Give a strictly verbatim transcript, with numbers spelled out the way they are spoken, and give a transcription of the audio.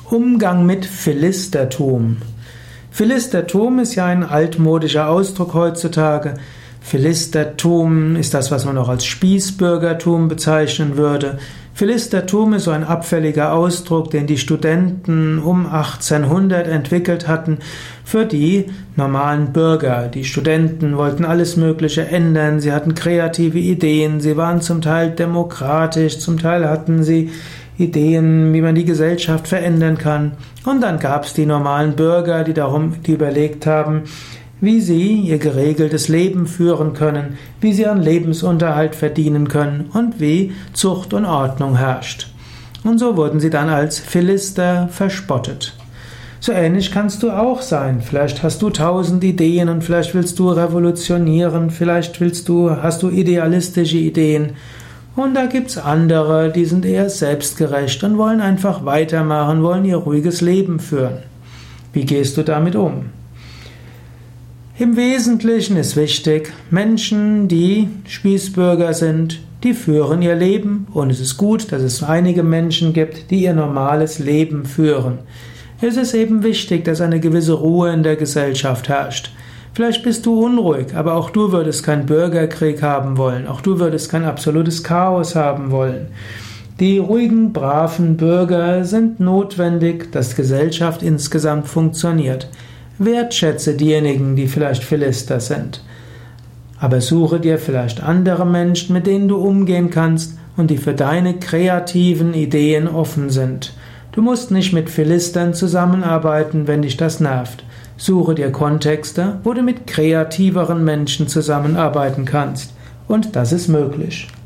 Umgang mit Philistertum. Philistertum ist ja ein altmodischer Ausdruck heutzutage. Philistertum ist das, was man auch als Spießbürgertum bezeichnen würde. Philistertum ist so ein abfälliger Ausdruck, den die Studenten um achtzehnhundert entwickelt hatten für die normalen Bürger. Die Studenten wollten alles Mögliche ändern, sie hatten kreative Ideen, sie waren zum Teil demokratisch, zum Teil hatten sie Ideen, wie man die Gesellschaft verändern kann. Und dann gab es die normalen Bürger, die darum, die überlegt haben, wie sie ihr geregeltes Leben führen können, wie sie ihren Lebensunterhalt verdienen können und wie Zucht und Ordnung herrscht. Und so wurden sie dann als Philister verspottet. So ähnlich kannst du auch sein. Vielleicht hast du tausend Ideen und vielleicht willst du revolutionieren, vielleicht willst du, hast du idealistische Ideen. Und da gibt's andere, die sind eher selbstgerecht und wollen einfach weitermachen, wollen ihr ruhiges Leben führen. Wie gehst du damit um? Im Wesentlichen ist wichtig, Menschen, die Spießbürger sind, die führen ihr Leben und es ist gut, dass es einige Menschen gibt, die ihr normales Leben führen. Es ist eben wichtig, dass eine gewisse Ruhe in der Gesellschaft herrscht. Vielleicht bist du unruhig, aber auch du würdest keinen Bürgerkrieg haben wollen, auch du würdest kein absolutes Chaos haben wollen. Die ruhigen, braven Bürger sind notwendig, dass die Gesellschaft insgesamt funktioniert. Wertschätze diejenigen, die vielleicht Philister sind. Aber suche dir vielleicht andere Menschen, mit denen du umgehen kannst und die für deine kreativen Ideen offen sind. Du musst nicht mit Philistern zusammenarbeiten, wenn dich das nervt. Suche dir Kontexte, wo du mit kreativeren Menschen zusammenarbeiten kannst. Und das ist möglich.